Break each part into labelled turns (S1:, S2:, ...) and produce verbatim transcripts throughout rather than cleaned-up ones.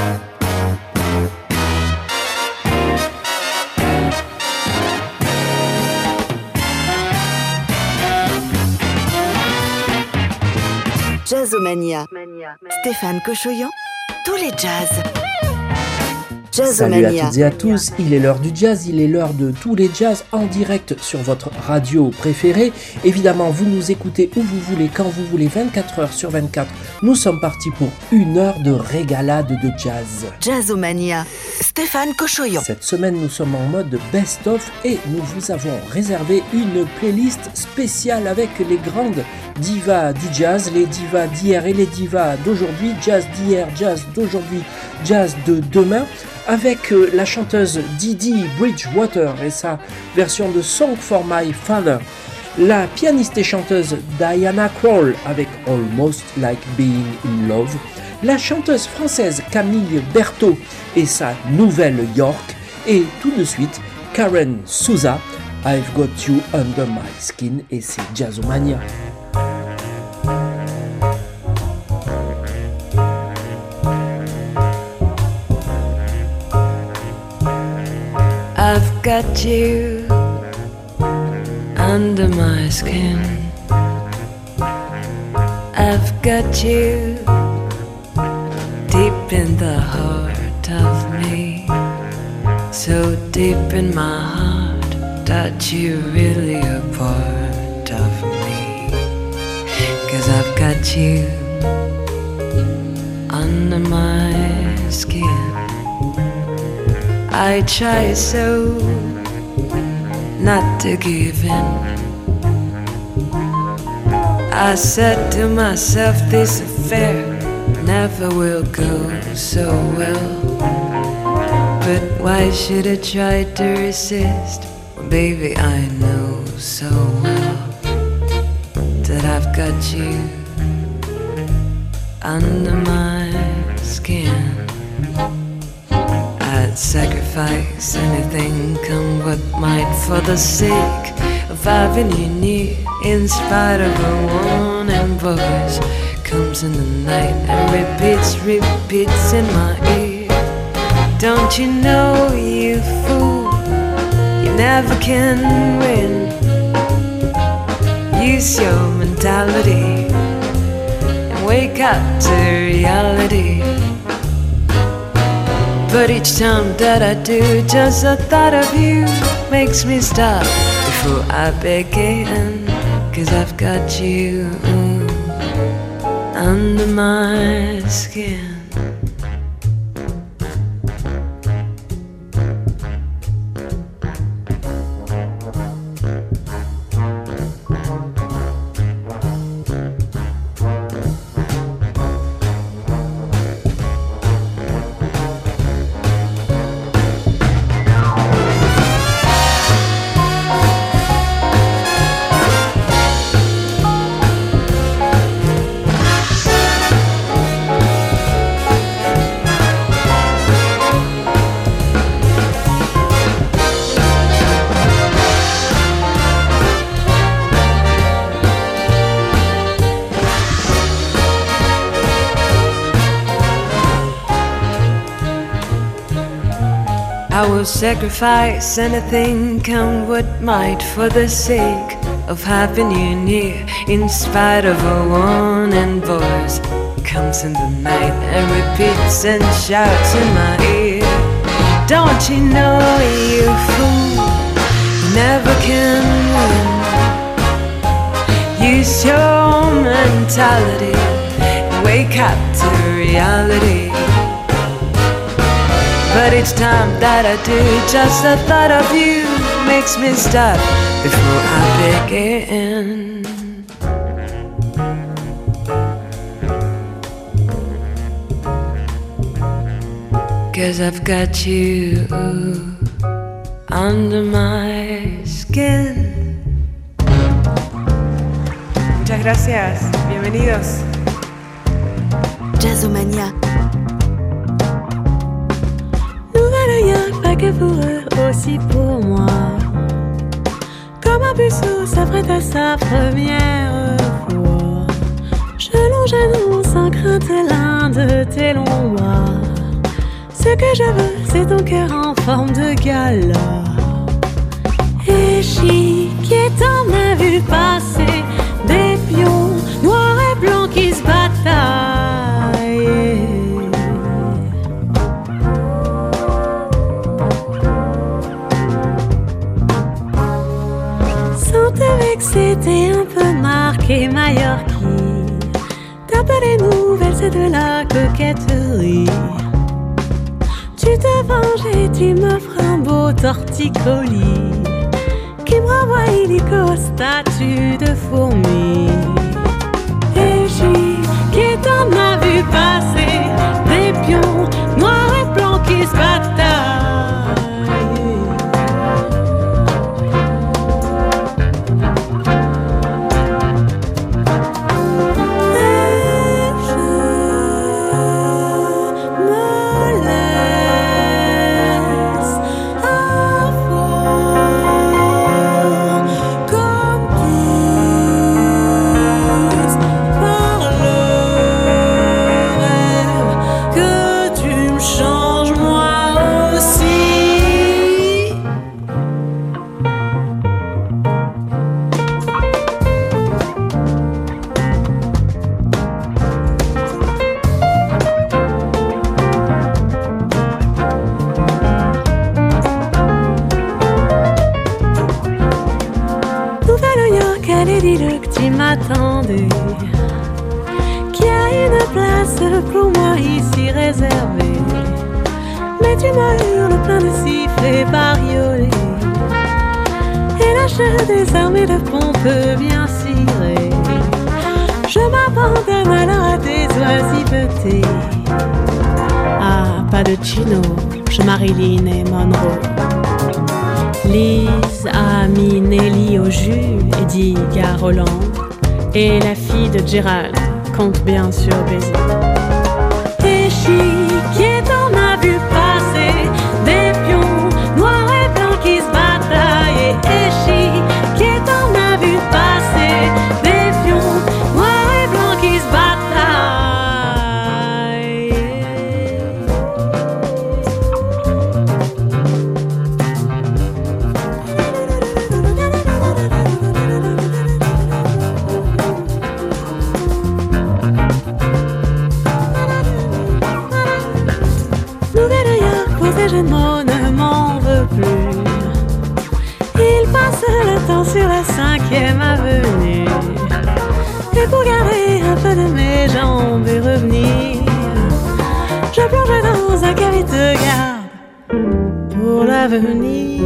S1: Jazzomania. Stéphane Cochoyan, tous les jazz.
S2: Salut à toutes et à tous, il est l'heure du jazz, il est l'heure de tous les jazz en direct sur votre radio préférée. Évidemment, vous nous écoutez où vous voulez, quand vous voulez, vingt-quatre heures sur vingt-quatre. Nous sommes partis pour une heure de régalade de jazz.
S1: Jazzomania, Stéphane Cochoyan.
S2: Cette semaine, nous sommes en mode best-of et nous vous avons réservé une playlist spéciale avec les grandes divas du jazz, les divas d'hier et les divas d'aujourd'hui, jazz d'hier, jazz d'aujourd'hui, jazz de demain, avec la chanteuse Dee Bridgewater et sa version de Song for My Father, la pianiste et chanteuse Diana Krall avec Almost Like Being in Love, la chanteuse française Camille Berthaud et sa Nouvelle York, et tout de suite Karen Souza, I've Got You Under My Skin, et c'est Jazzomania.
S3: I've got you under my skin. I've got you deep in the heart of me, so deep in my heart that you're really a part of me. 'Cause I've got you under my skin. I try so not to give in. I said to myself, this affair never will go so well. But why should I try to resist? Well, baby, I know so well that I've got you under my skin. I'd sacrifice anything, come what might, for the sake of having you near. In spite of a warning voice comes in the night and repeats, repeats in my ear. Don't you know, you fool, you never can win. Use your mentality and wake up to reality. But each time that I do, just the thought of you makes me stop before I begin. 'Cause I've got you under my skin. I will sacrifice anything, come what might, for the sake of having you near. In spite of a warning voice comes in the night and repeats and shouts in my ear. Don't you know, you fool, you never can win. Use your mentality and wake up to reality. But each time that I do, just the thought of you makes me stop before I begin. 'Cause I've got you under my skin.
S4: Muchas gracias, bienvenidos.
S1: Jazzomania.
S5: Pas que pour eux, aussi pour moi. Comme un puceau s'apprête à sa première fois, je longe à nous sans crainte l'un de tes longs bras. que je veux, c'est ton cœur en forme de gala. Et chiquette, on a vu passer des pions noirs et blancs qui se bataillent. Sentais vexé, t'es un peu marqué Mallorquie. T'as pas les nouvelles, c'est de la coquetterie. Tu te venges et tu m'offres un beau torticolis qui me renvoie illico au statut de fourmi. Et j'y qui t'en a vu passer des pions noirs et blancs qui se bataillent. Attendez, qu'il y a une place pour moi ici réservée. Mais tu m'as hurlé plein de sifflets bariolés et lâche des armées de pompes bien cirées. Je m'abandonne alors à tes oisivetés. Ah, pas de chino, je Marilyn et Monroe. Lise a mis Nelly au jus et dit à Roland. Et la fille de Gérald compte bien sur baiser. Et chiquette, on a vu passer des pions noirs et blancs qui se bataillent. Et chiquette, on a vu passer des pions noirs et blancs qui se Gémeaux ne m'en veut plus. Il passe le temps sur la cinquième avenue. Et pour garder un peu de mes jambes et revenir, je plonge dans un cahier de garde pour l'avenir.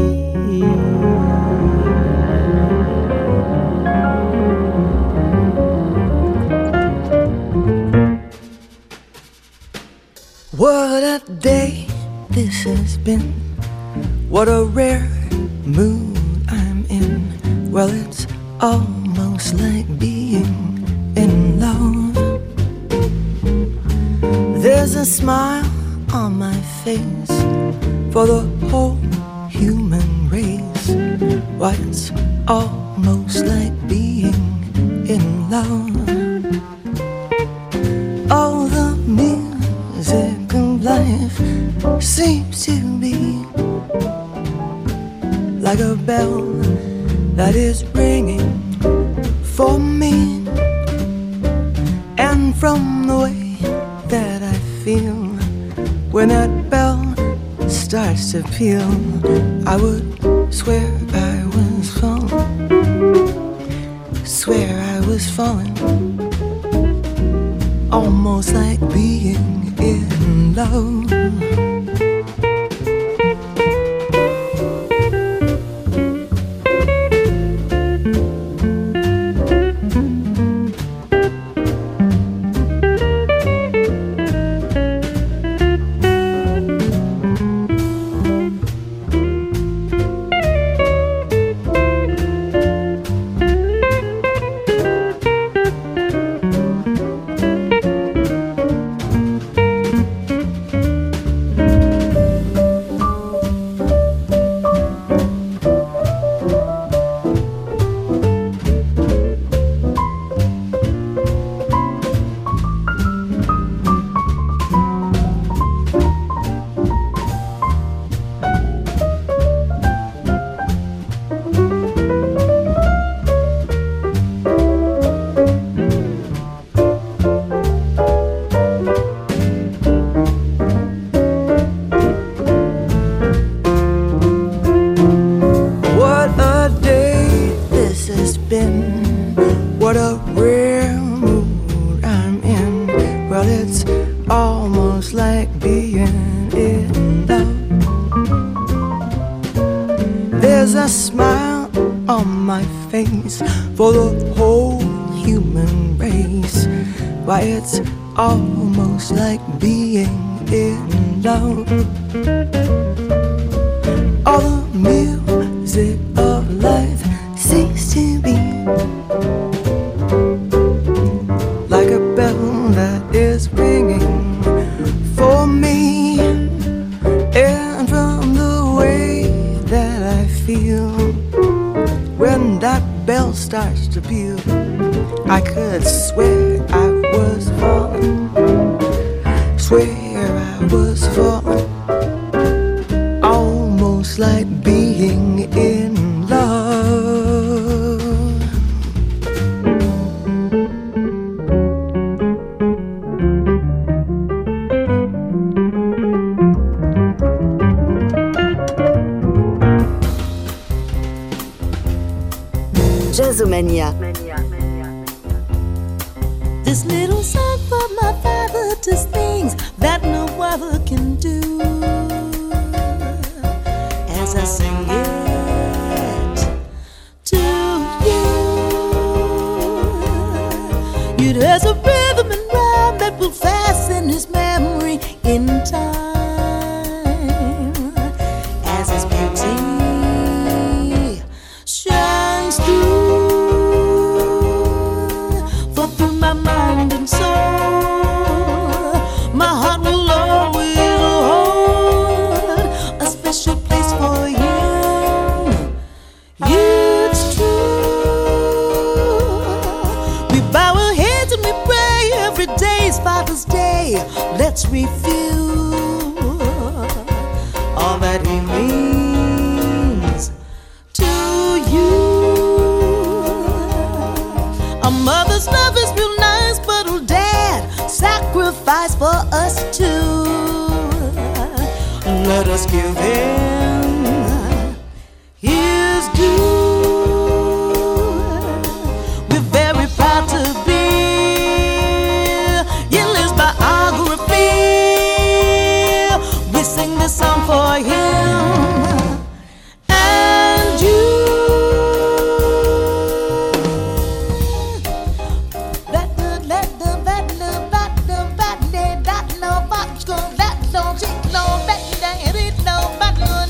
S6: What a day this has been. What a rare mood I'm in. Well, it's almost like being in love. There's a smile on my face for the whole human race. Why, it's almost like being in love. All the music of life seems to be like a bell that is ringing for me. And from the way that I feel when that bell starts to peal, I would swear I was falling, swear I was falling, almost like being in love. being in love. There's a smile on my face for the whole human race. Why, it's almost like being in love. All the music of life seems to be like a bell that is ringing for me. And from the way that I feel when that bell starts to peal, I could swear I was falling, swear I was falling, almost like being in love.
S1: Jazzomania.
S5: This little song for my father does things that no other can do. As I sing it to you, it has a rhythm and rhyme that will fasten his memory in time. As his beauty shines through, for through my mind and soul, my heart will always hold a special place for you. It's true. We bow our heads and we pray every day is Father's Day. Let's review all that he means to you. A mother's love is real nice, but her dad sacrificed for us too. Let us give him his due. We're very proud to be in his biography. We sing this song for him and you. Let the, let the, let the, let the, let the, let the, let the, let the, let the, let the, let the,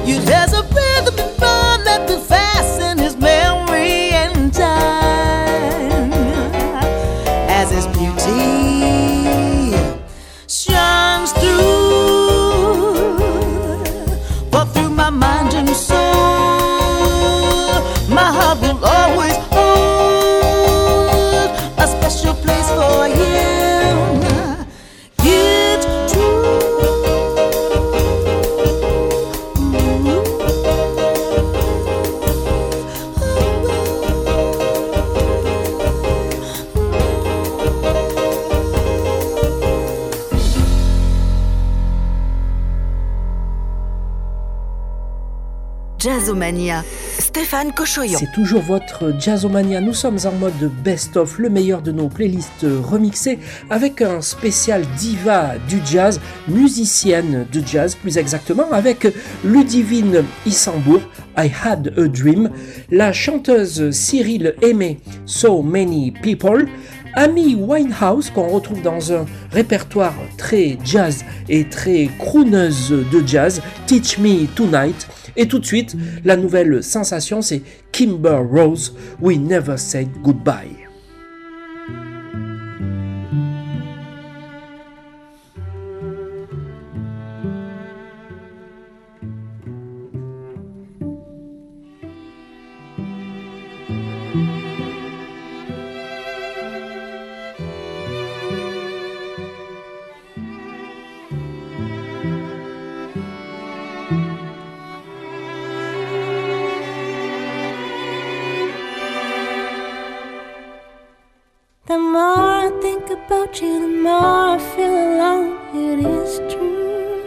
S6: You'd hesitate to be run that be fast in his memory and time as his beauty shines through, but through my mind and soul, my heart will always hold a special place for him. It's true.
S1: Jazzomania, Stéphane Cochoyon.
S2: C'est toujours votre Jazzomania. Nous sommes en mode best-of, le meilleur de nos playlists remixées, avec un spécial diva du jazz, musicienne de jazz plus exactement, avec Ludivine Issambourg, I Had a Dream, la chanteuse Cyril Aimé, So Many People, Amy Winehouse, qu'on retrouve dans un répertoire très jazz et très crooneuse de jazz, Teach Me Tonight. Et tout de suite, la nouvelle sensation, c'est Kimber Rose, We Never Said Goodbye.
S5: The more I think about you, the more I feel alone. It is true.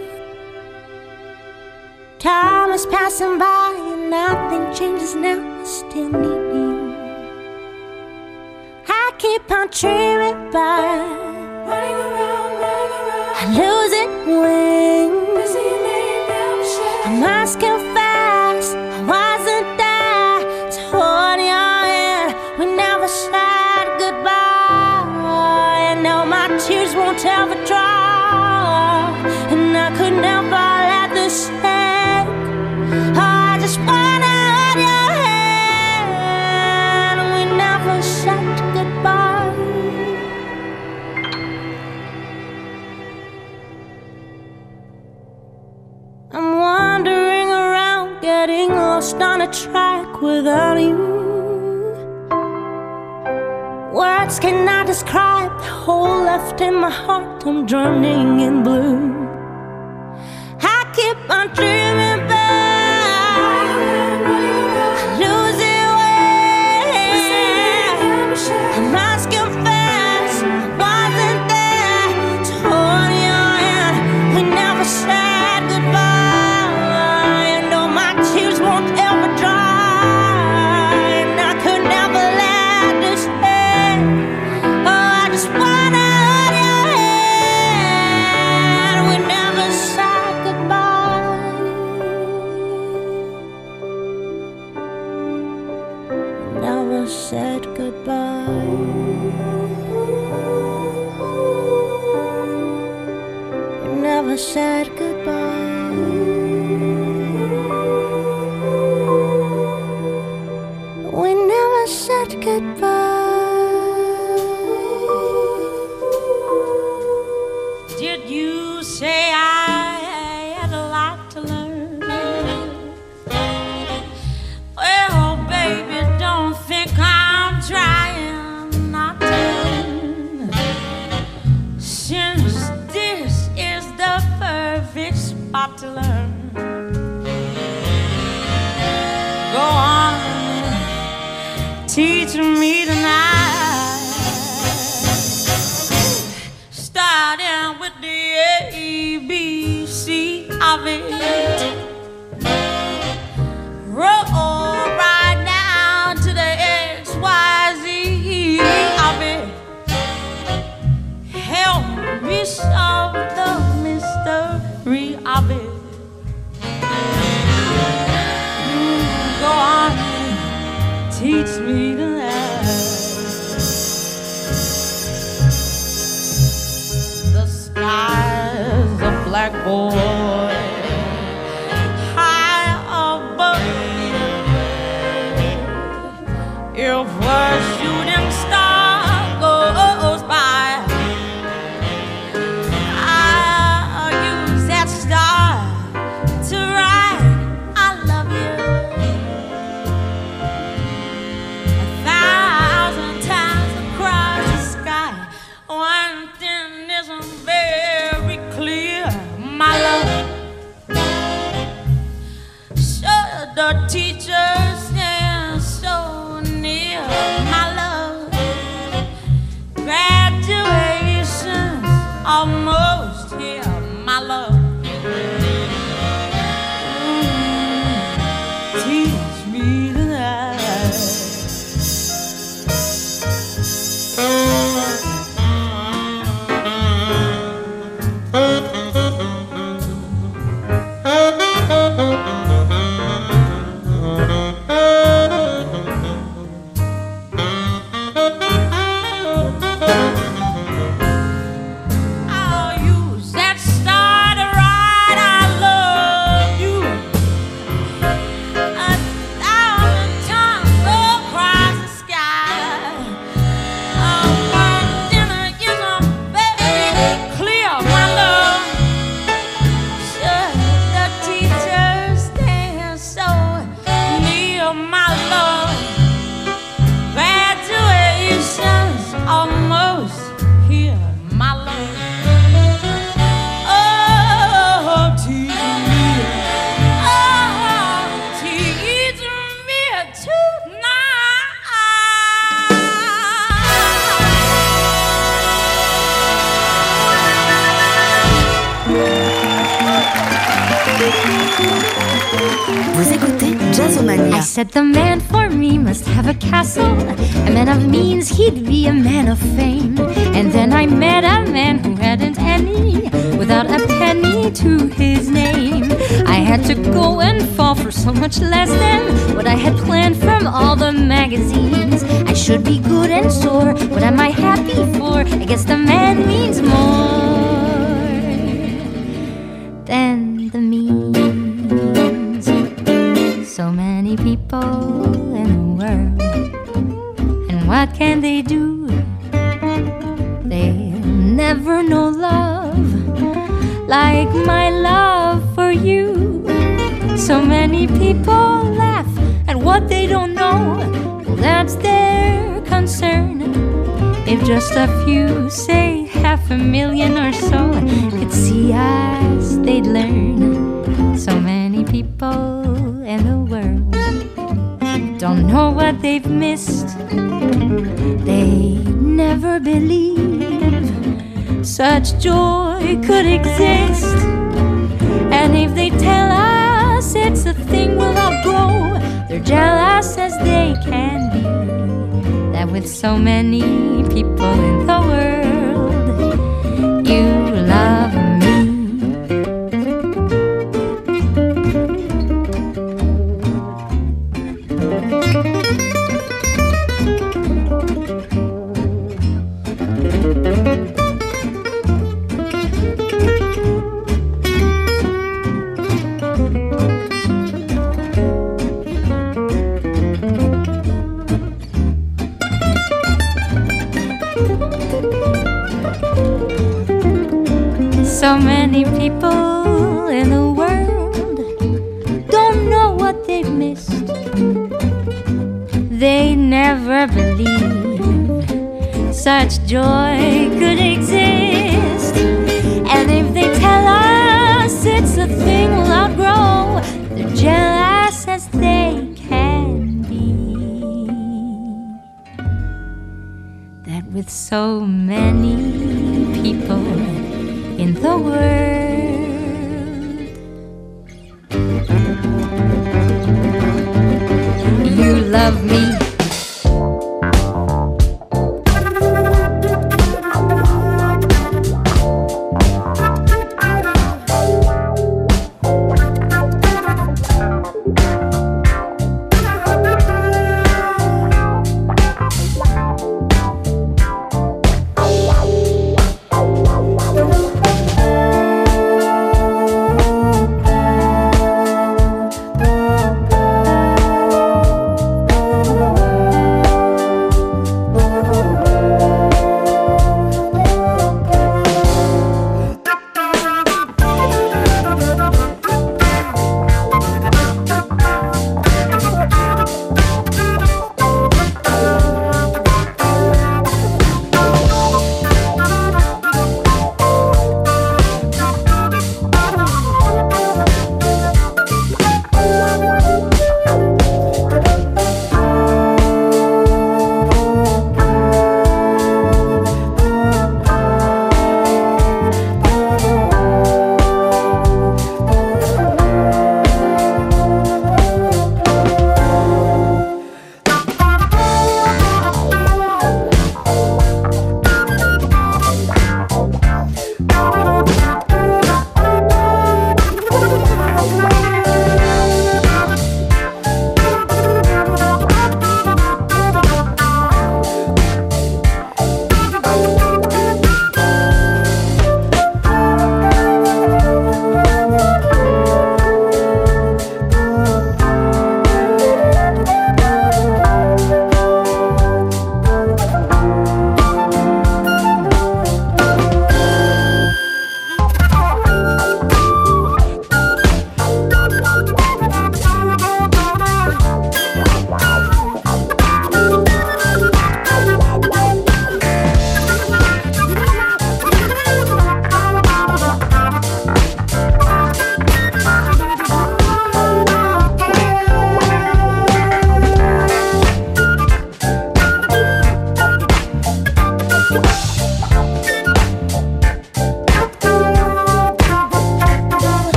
S5: Time is passing by and nothing changes now. I still need you. I keep on dreaming by running around, running around. I lose it when I must confess I wasn't there to hold your hand. We never said goodbye. Tears won't ever dry, and I could never let this end. Oh, I just wanna hold your hand, and we never said goodbye. I'm wandering around, getting lost on a track without you. Words cannot describe the hole left in my heart. I'm drowning in blue. I keep on dreaming back, lose it when I must confess I wasn't there to hold your hand. We never said goodbye, and all my tears won't ever dry, and I could never let this end. I just wanna hold your hand. We never said goodbye. Never said goodbye. Never said goodbye. We never said goodbye.
S7: Did you say I had a lot to learn? Well, baby, don't think I'm trying not to. Since this is the perfect spot to learn, go on, teach me tonight. Starting with the A B C of it, roll right down to the X Y Z of it. Help me solve the mystery of it. Mm, go on, teach me tonight. The sky's a blackboard the teacher stands so near. My love, graduation's almost here. My love, mm, teach me tonight.
S1: Vous écoutez Jazzomania.
S5: I said the man for me must have a castle, a man of means, he'd be a man of fame. And then I met a man who hadn't any, without a penny to his name. I had to go and fall for so much less than what I had planned from all the magazines. I should be good and sore, what am I happy for? I guess the man means more than the means. So many people in the world, and what can they do? They'll never know love like my love for you. So many people laugh at what they don't know. Well, that's their concern. If just a few, say half a million or so, could see us, they'd learn. So many people in the world don't know what they've missed. They never believe such joy could exist. And if they tell us it's a thing we'll outgrow, they're jealous as they can be, that with so many people in the world, you love me. So many people in the world don't know what they've missed. They never believe such joy could exist. And if they tell us it's a thing we'll outgrow, they're jealous as they can be, that with so many people in the world, you love me.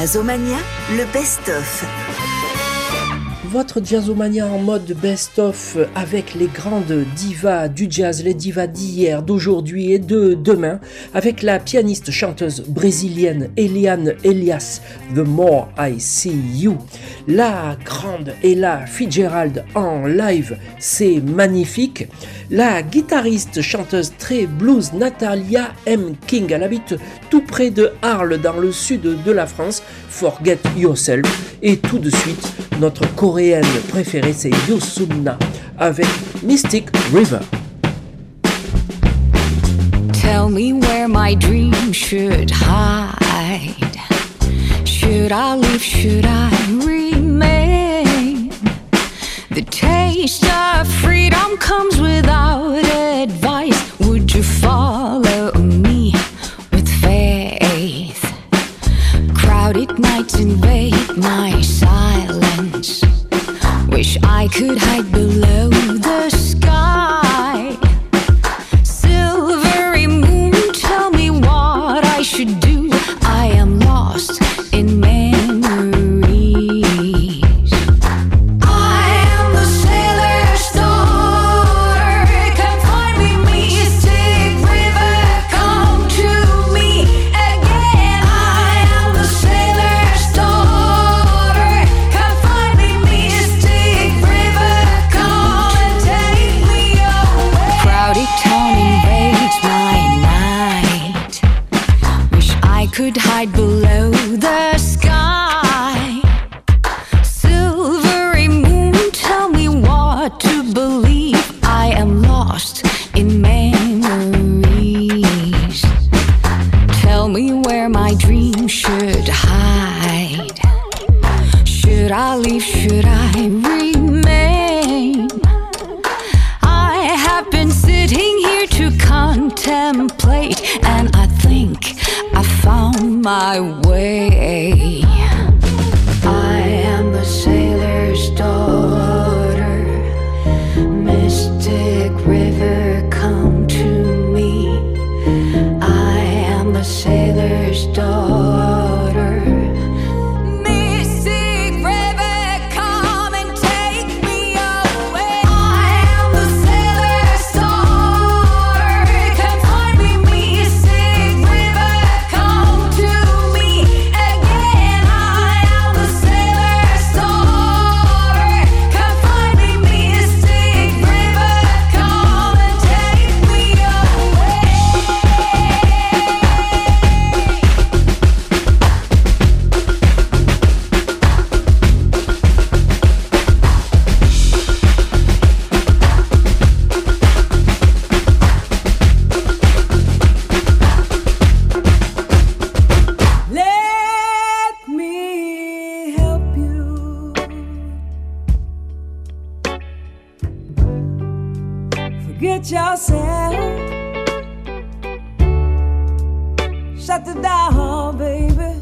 S1: Jazzomania, le best-of.
S2: Votre Jazzomania en mode best-of avec les grandes divas du jazz, les divas d'hier, d'aujourd'hui et de demain, avec la pianiste chanteuse brésilienne Eliane Elias, The More I See You. La grande Ella Fitzgerald en live, c'est magnifique. La guitariste chanteuse très blues Natalia M. King, elle habite tout près de Arles dans le sud de la France, Forget Yourself. Et tout de suite, notre coréenne préférée, c'est Yosunna avec Mystic River.
S3: Tell me where my dream should hide. Should I live, should I remain? The taste of freedom comes without advice. Would you follow me with faith? Crowded nights invade my silence. Wish I could hide below the sky. Silvery moon, tell me what I should do. I am lost in memories. I am the sailor's daughter. Come find me, Mystic River, come to me again. I am the sailor's daughter. Come find me, Mystic River, come and take me away. Crowded town invades my night. Wish I could hide below the sky. Silvery moon, tell me what to believe. I am lost in memories. Tell me where my dream should hide. Should I leave, should I remain? I have been sitting here to contemplate, and I think I found my way. I am the sailor's daughter. Mystic River, come to me. I am the sailor's daughter. Mystic River, come and take me away. I am the sailor's daughter. Come find me, Mystic River, come to me again. I am the sailor's daughter. Come find me, Mystic River, come and take me away.
S6: Let me help you. Forget yourself. Shut the door, baby.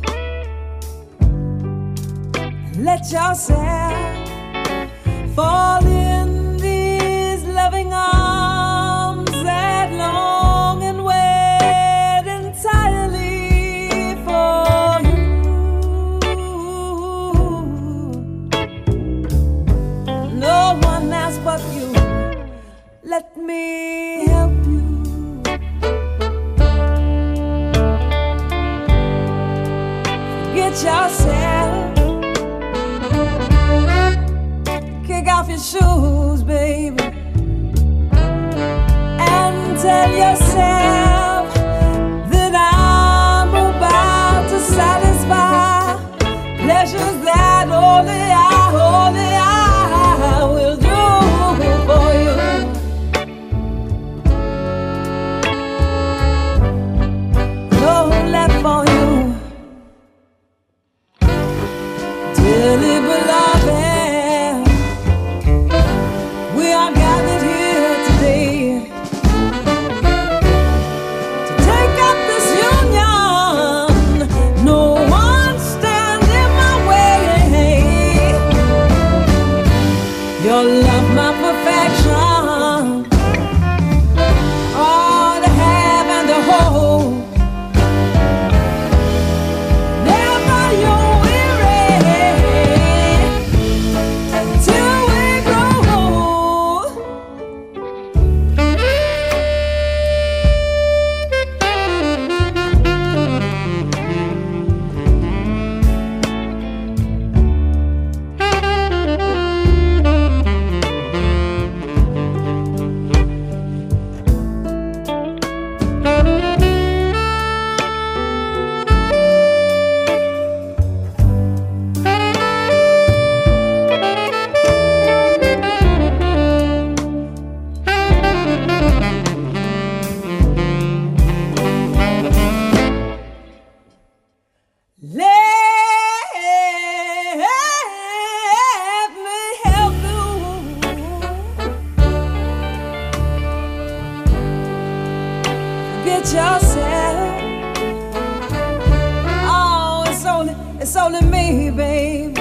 S6: And let yourself fall in these loving arms that long and wait entirely for you. No one else but you. Let me help you. Forget yourself. Kick off your shoes, baby, and tell yourself that I'm about to satisfy pleasures that only I, only I will do for you. No left for you, dearly beloved. We are gathered here today to take up this union. No one stand in my way.
S8: it yourself. Oh, it's only, it's only me, babe.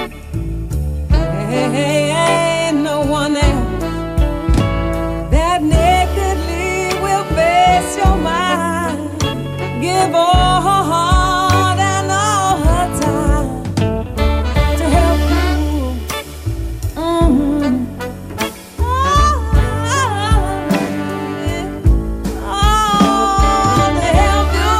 S8: Hey, ain't no one else that nakedly will face your mind. Give all her heart and all her time to help you. Mm-hmm. Oh, yeah. Oh, to help you.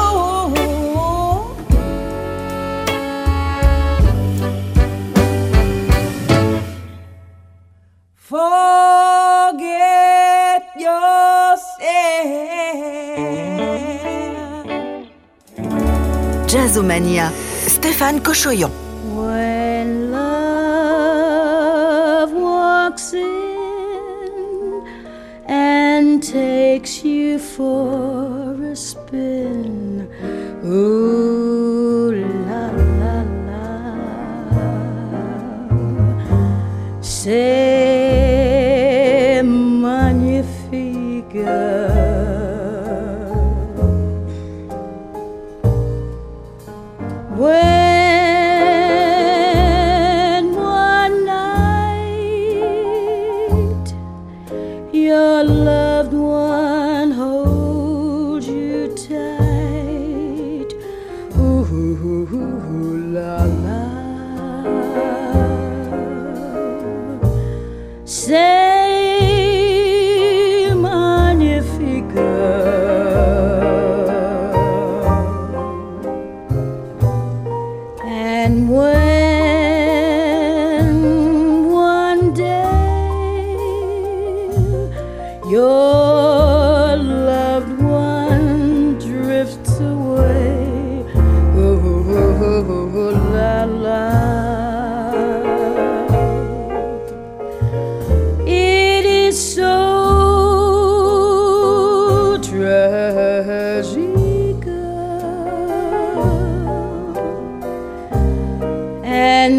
S8: Forget yourself.
S1: Jazzomania, Stéphane Cochoyon.
S5: When love walks in and takes you for a spin, ooh la la la, c'est magnifique. When one night your loved one holds you tight, ooh la la, c'est magnifique. And when one day your loved one drifts away, oh la la, it is so tragic. And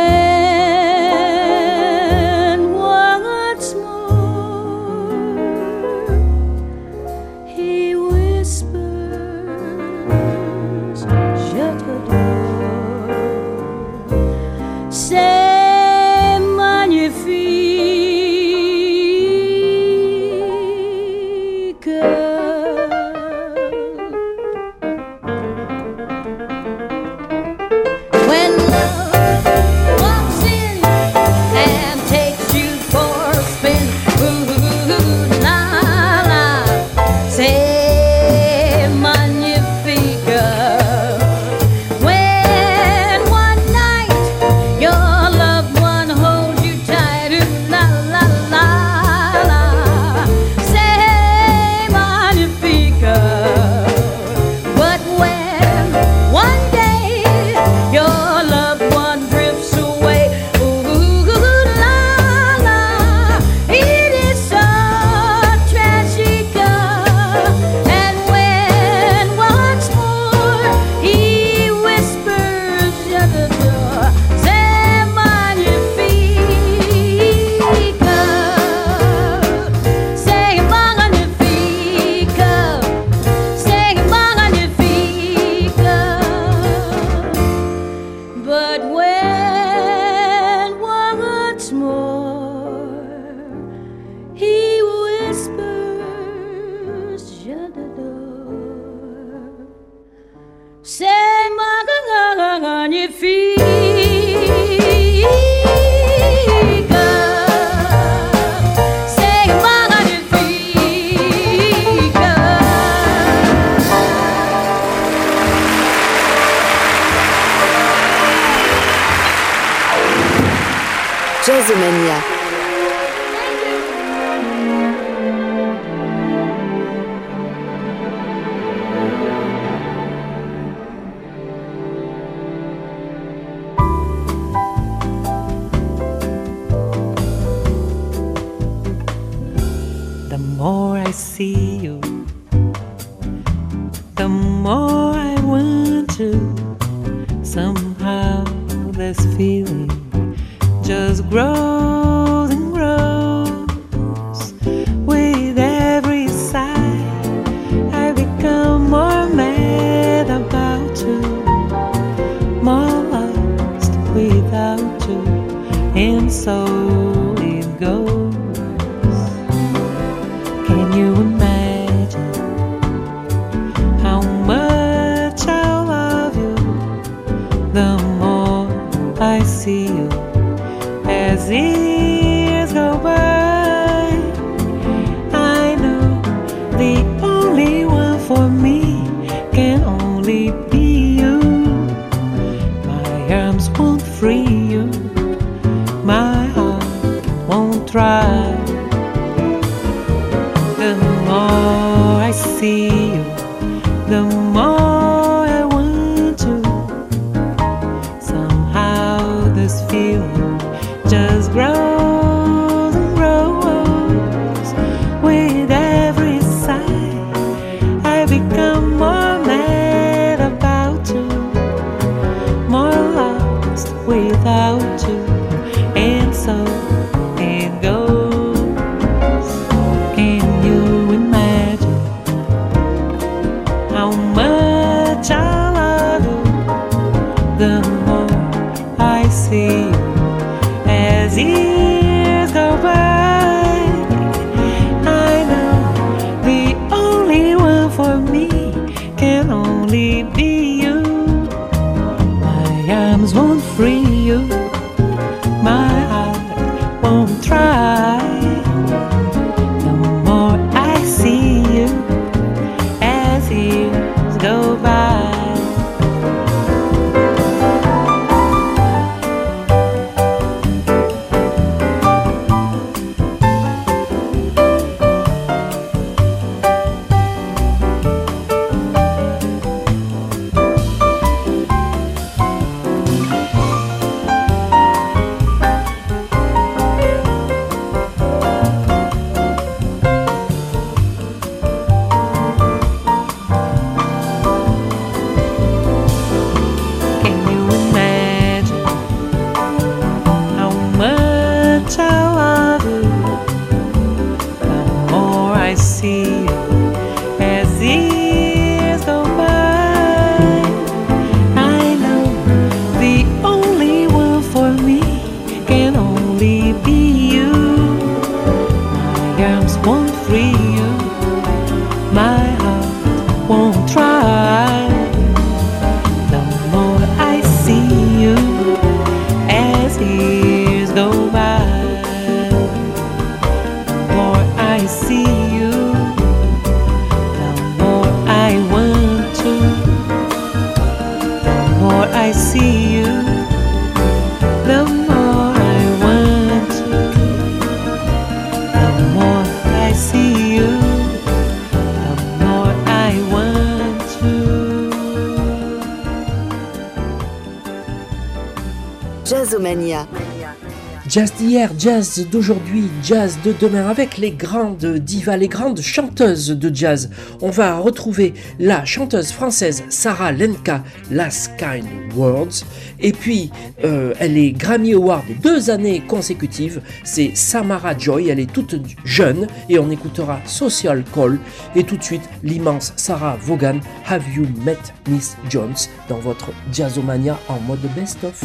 S5: when once more he whispers, je t'adore, c'est magnifique. When love walks in and takes you for a spin, ooh la la, c'est magnifique. When one night your loved one holds you tight, ooh la la la la, c'est magnifique. But when one day your loved one drifts away, ooh la la, it is so tragic. And when once more he whispers, je t'adore, c'est magnifique, c'est magnifique, c'est magnifique. But when once more he whispers, je t'adore, c'est magnifique, c'est magnifique.
S1: Jazzomania.
S9: The more I see you, the more I want to. Somehow this feeling just grows and grows. With every sigh I become so it goes. Can you imagine how much I love you? The more I see you as years go by, I know the only one for me can only be you. My arms won't free you, my heart won't try. The more I see you, the more I want to. Somehow this feeling just grows and grows. With every sigh, I become more mad about you, more lost without you, and so it goes. Can you imagine how much I love you? The more I see you as years go by, I know the only one for me can only be you. My arms won't free you, my heart won't try. The more I see you as years go by. Can you imagine how much I love you? The more I see you as years go by, I know the only one for me can only be you. My arms won't free you, my heart won't try. The more I see you as years go by, the more I see you, the more I want to. The more I see you, the more I want to. The more I see you, the more I want to.
S1: Jazzomania.
S2: Jazz d'hier, jazz d'aujourd'hui, jazz de demain avec les grandes divas, les grandes chanteuses de jazz. On va retrouver la chanteuse française Sarah Lenka, Last Kind Words. Et puis, euh, elle est Grammy Award deux années consécutives. C'est Samara Joy, elle est toute jeune et on écoutera Social Call. Et tout de suite, l'immense Sarah Vaughan, Have You Met Miss Jones dans votre Jazzomania en mode best-of.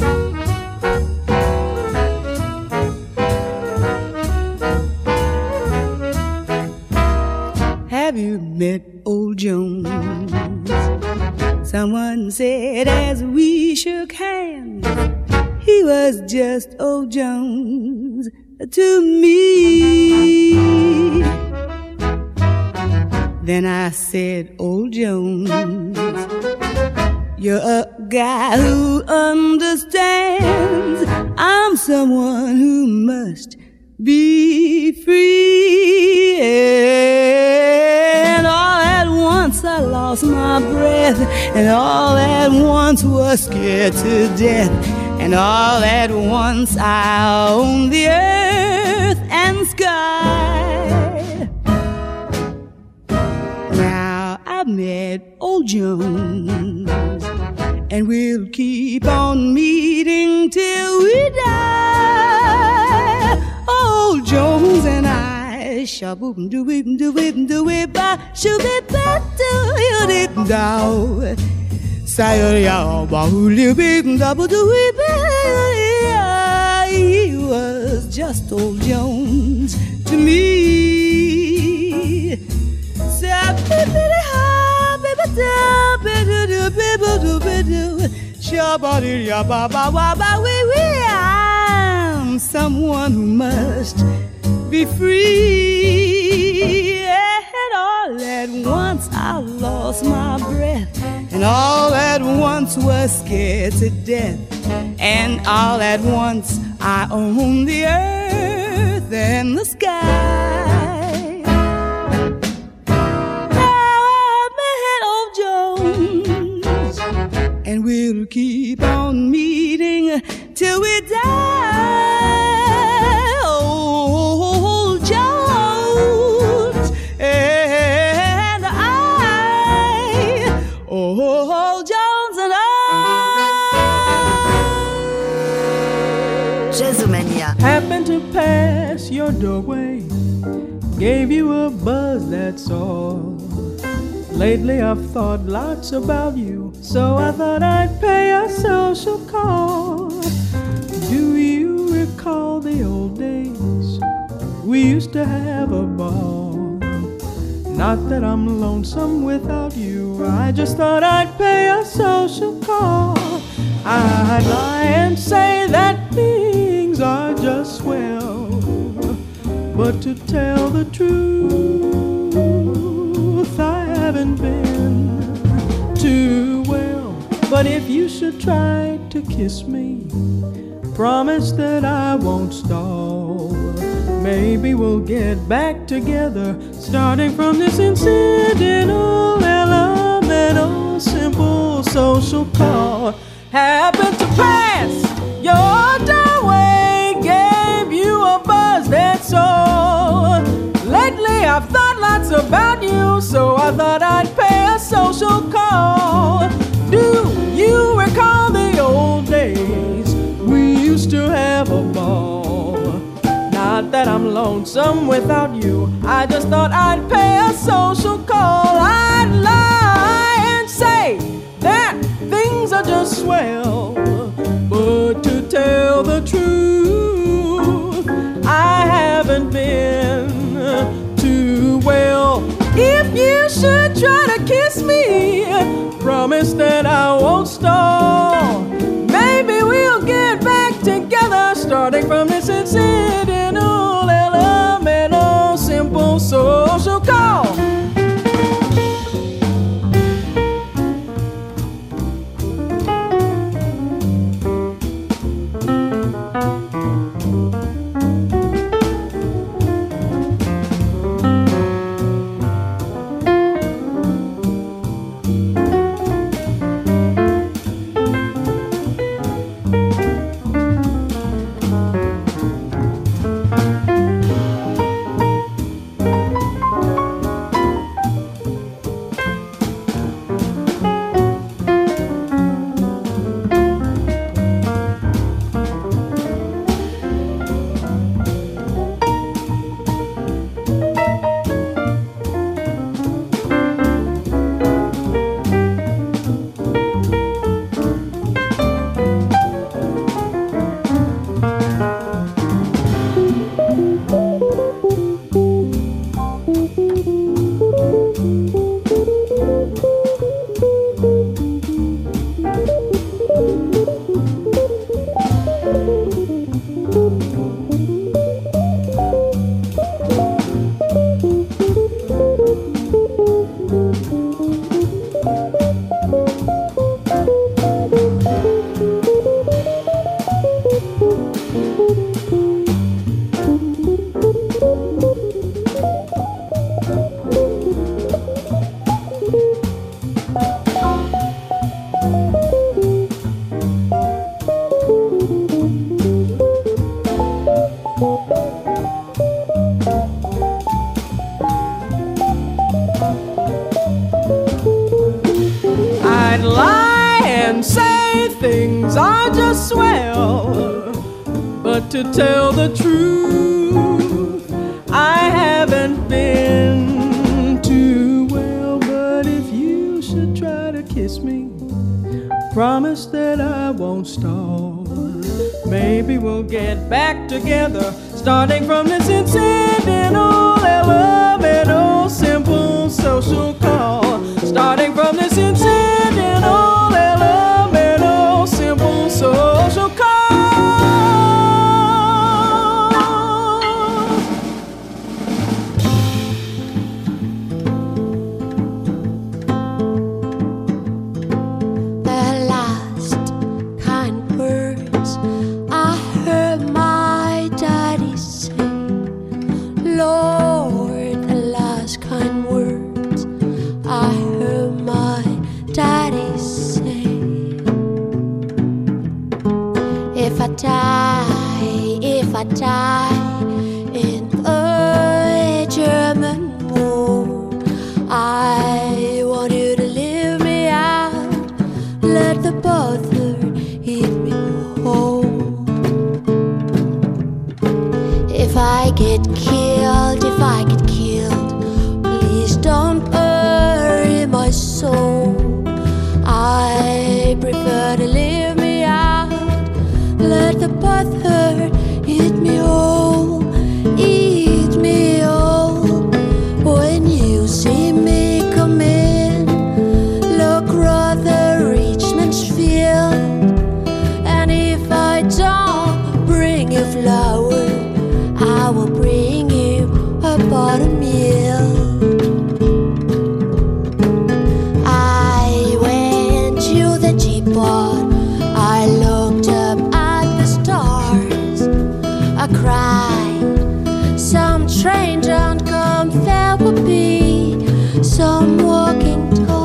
S8: Have you met old Jones? Someone said as we shook hands, he was just old Jones to me. Then I said, old Jones, you're a guy who understands I'm someone who must be free. And all at once I lost my breath, and all at once was scared to death, and all at once I owned the earth and sky. Now I've met old Jones, and we'll keep on meeting till we die. Old Jones and I, shaboom do we do we do we ba shoo be ba do you did down. Say ya ba who live in double do we be. he was just old Jones to me. I'm someone who must be free. And all at once I lost my breath, and all at once was scared to death, and all at once I owned the earth and the sky. Now I met old Jones, and we'll keep on meeting till we die. Old Jones and I, old Jones and I.
S1: Jazzomania.
S10: Happened to pass your doorway, gave you a buzz, that's all. Lately I've thought lots about you, so I thought I'd pay a social call. Do you recall the old days? We used to have a ball. Not that I'm lonesome without you, I just thought I'd pay a social call. I'd lie and say that things are just swell, but to tell the truth, I haven't been too well. But if you should try to kiss me, promise that I won't stall. Maybe we'll get back together, starting from this incidental, elemental, simple social call. Happened to pass your doorway, gave you a buzz, that's all. Lately I've thought lots about you, so I thought I'd pay a social call. Do you recall the old days? We used to have a ball. Not that I'm lonesome without you, I just thought I'd pay a social call. I'd lie and say that things are just swell, but to tell the truth, I haven't been too well. If you should try to kiss me, promise that I won't stall. Maybe we'll get back together, starting from this incidental, elemental, simple social call. Things are just swell, but to tell the truth, I haven't been too well. But if you should try to kiss me, promise that I won't stall. maybe we'll get back together, starting from this incidental, elemental, simple social call. Starting from this incidental, elemental, simple social call.
S11: Die in the German war. I want you to leave me out, let the bother hit me home. If I get killed, if I get killed, please don't bury my soul. I prefer to leave me out, let the bother eat me all, eat me all. When you see me come in, look rather Richmond's field. And if I don't bring you flower, I will bring you a buttermilk. I went to the teapot, I looked up at the stars, I cried, some train don't come, there will be some walking tall.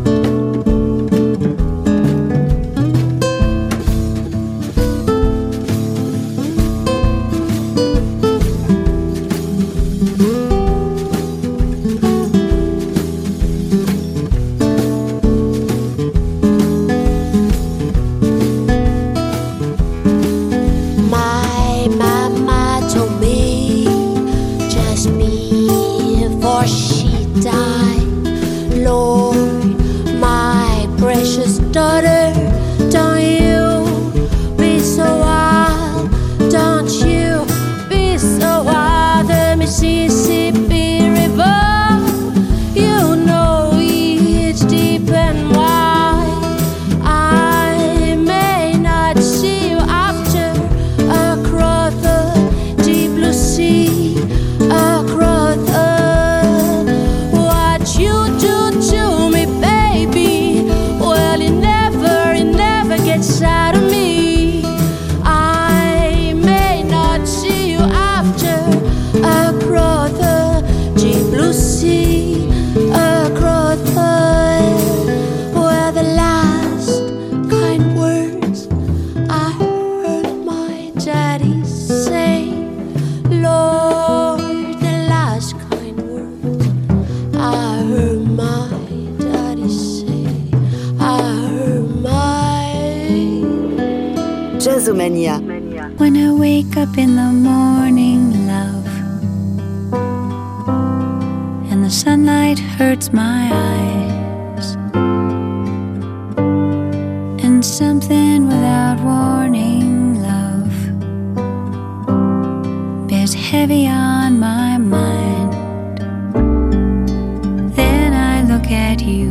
S11: Daughter, don't you be so wild, don't you be so wild. The Mississippi River, you know it's deep and wide. I may not see you after, across the deep blue sea, across the, what you do to me, baby, well, it never, it never gets out of me. I may not see you after, across the deep blue sea, across the, where the last kind words I heard my daddy say. Lord, the last kind words I heard my daddy say. I heard my
S1: Jazzomania.
S12: When I wake up in the morning, love, and the sunlight hurts my eyes, and something without warning, love, bears heavy on my mind. Then I look at you,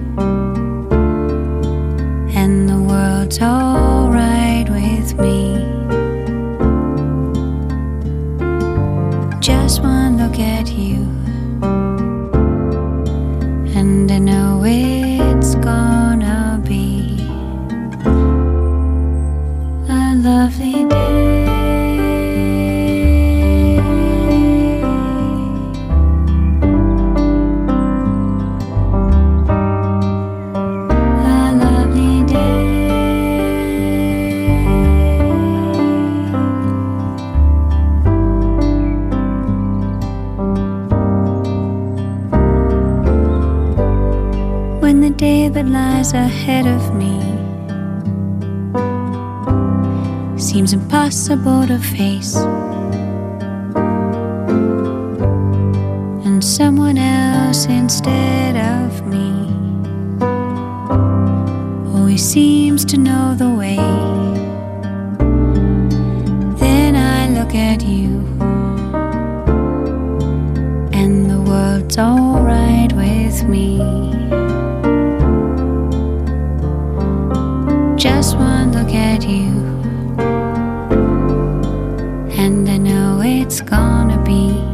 S12: and the world's all right with me. Just one look at you, and I know it's gonna be a lovely day. A lovely day. When the day that lies ahead of me seems impossible to face, and someone else instead of me always seems to know the way, look at you, and the world's alright with me. Just one look at you, and I know it's gonna be